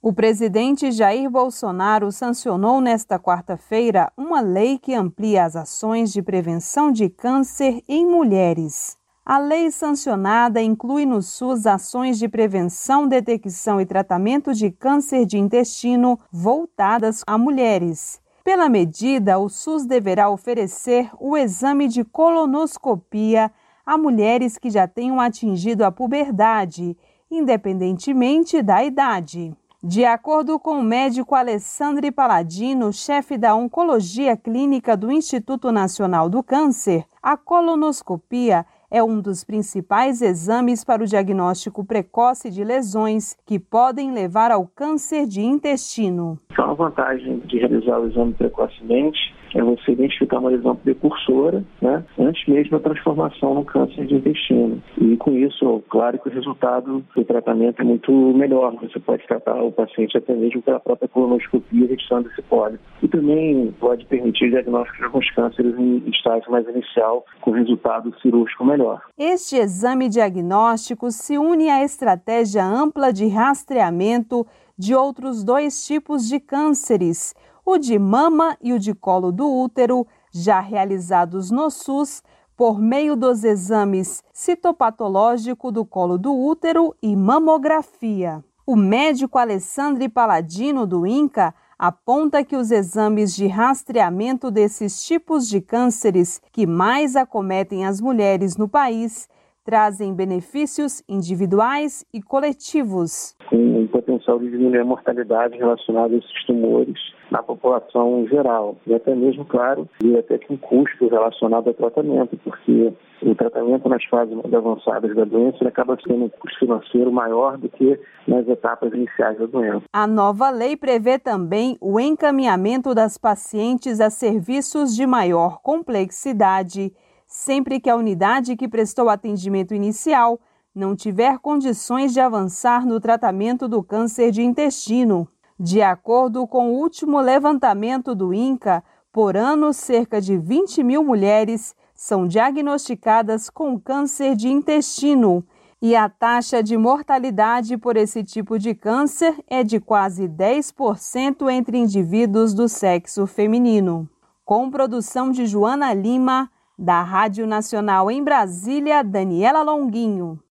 O presidente Jair Bolsonaro sancionou nesta quarta-feira uma lei que amplia as ações de prevenção de câncer em mulheres. A lei sancionada inclui no SUS ações de prevenção, detecção e tratamento de câncer de intestino voltadas a mulheres. Pela medida, o SUS deverá oferecer o exame de colonoscopia a mulheres que já tenham atingido a puberdade, independentemente da idade. De acordo com o médico Alessandro Paladino, chefe da Oncologia Clínica do Instituto Nacional do Câncer, a colonoscopia é um dos principais exames para o diagnóstico precoce de lesões que podem levar ao câncer de intestino. Então, a vantagem de realizar o exame precocemente é você identificar uma lesão precursora, antes mesmo da transformação no câncer de intestino. E com isso, claro que o resultado do tratamento é muito melhor. Você pode tratar o paciente até mesmo pela própria colonoscopia, retirando esse pólipo. E também pode permitir diagnóstico de alguns cânceres em estágio mais inicial, com resultado cirúrgico melhor. Este exame diagnóstico se une à estratégia ampla de rastreamento de outros 2 tipos de cânceres, o de mama e o de colo do útero, já realizados no SUS por meio dos exames citopatológico do colo do útero e mamografia. O médico Alessandro Paladino, do INCA, aponta que os exames de rastreamento desses tipos de cânceres que mais acometem as mulheres no país trazem benefícios individuais e coletivos. Com o potencial de diminuir a mortalidade relacionada a esses tumores na população geral. E até mesmo, claro, e até com custo relacionado ao tratamento, porque o tratamento nas fases mais avançadas da doença acaba sendo um custo financeiro maior do que nas etapas iniciais da doença. A nova lei prevê também o encaminhamento das pacientes a serviços de maior complexidade, sempre que a unidade que prestou atendimento inicial não tiver condições de avançar no tratamento do câncer de intestino. De acordo com o último levantamento do INCA, por ano, cerca de 20 mil mulheres são diagnosticadas com câncer de intestino e a taxa de mortalidade por esse tipo de câncer é de quase 10% entre indivíduos do sexo feminino. Com produção de Joana Lima, da Rádio Nacional em Brasília, Daniela Longuinho.